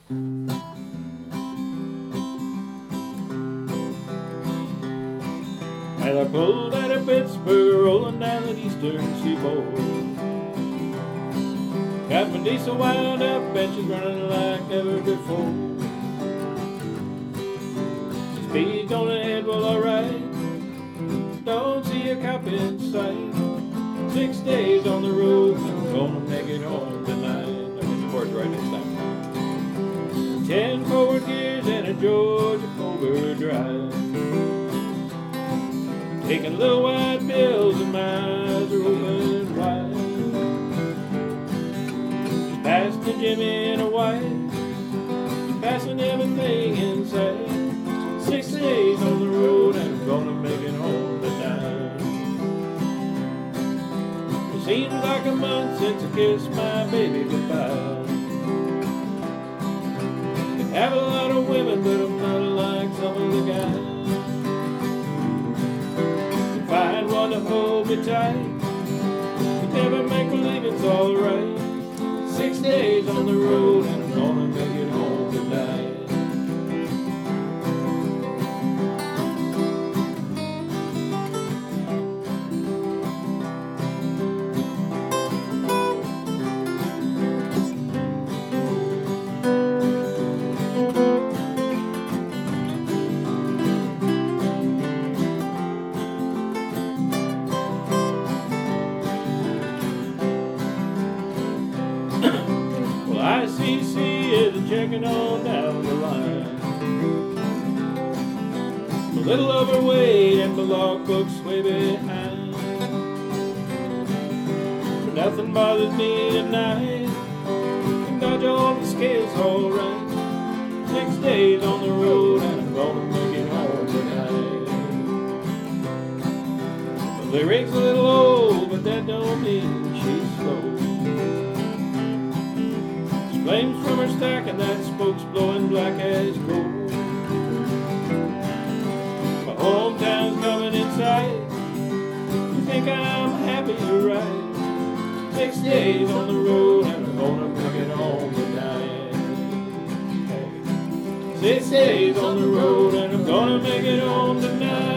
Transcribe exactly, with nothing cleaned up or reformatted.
Well, I pulled out of Pittsburgh, rolling down the eastern seaboard. Got my diesel wound up, and she's running like never before. Speed's on ahead, well, alright. Don't see a cop in sight. Six days on the road, I'm gonna make it home tonight. I'll get the chorus right next time. Ten forward gears and a Georgia overdrive. Taking little white pills and my eyes are open wide. Just past the Jimmy in a white, just passing everything inside. Six days on the road and I'm gonna make it home tonight. It seems like a month since I kissed my baby goodbye. I have a lot of women, but I'm not like some of the guys. Find one to hold me tight, but never make believe it's alright. Six days on the road and I'm gonna make it home tonight. I C C is checking on down the line. A little overweight and my logbooks way behind. But nothing bothers me tonight. Can dodge all the scales alright. Six days on the road and I'm gonna make it home tonight. The lyrics a little old, but that don't mean she's slow. Flames from her stack and that smoke's blowing black as coal. My hometown's coming in sight. You think I'm happy, you're right. Six days on the road and I'm gonna make it home tonight. Six days on the road and I'm gonna make it home tonight.